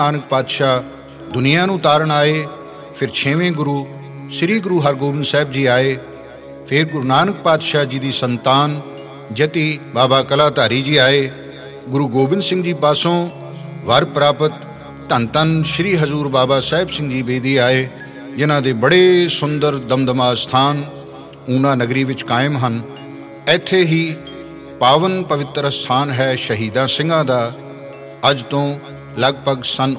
ਨਾਨਕ ਪਾਤਸ਼ਾਹ ਦੁਨੀਆ ਨੂੰ ਤਾਰਨ ਆਏ। ਫਿਰ 6ਵੇਂ ਗੁਰੂ ਸ੍ਰੀ ਗੁਰੂ ਹਰਗੋਬਿੰਦ ਸਾਹਿਬ ਜੀ ਆਏ। ਫਿਰ ਗੁਰੂ ਨਾਨਕ ਪਾਤਸ਼ਾਹ ਜੀ ਦੀ ਸੰਤਾਨ ਜਤੀ ਬਾਬਾ ਕਲਾਧਾਰੀ ਜੀ ਆਏ। ਗੁਰੂ ਗੋਬਿੰਦ ਸਿੰਘ ਜੀ ਪਾਸੋਂ ਵਰ ਪ੍ਰਾਪਤ ਧੰਨ ਧੰਨ ਸ਼੍ਰੀ ਹਜ਼ੂਰ ਬਾਬਾ ਸਾਹਿਬ ਸਿੰਘ ਜੀ ਬੇਦੀ ਆਏ, ਜਿਨ੍ਹਾਂ ਦੇ ਬੜੇ ਸੁੰਦਰ ਦਮਦਮਾ ਸਥਾਨ ਊਨਾ ਨਗਰੀ ਵਿੱਚ ਕਾਇਮ ਹਨ। ਇੱਥੇ ਹੀ ਪਾਵਨ ਪਵਿੱਤਰ ਸਥਾਨ ਹੈ ਸ਼ਹੀਦਾਂ ਸਿੰਘਾਂ ਦਾ। ਅੱਜ ਤੋਂ ਲਗਭਗ ਸੰਨ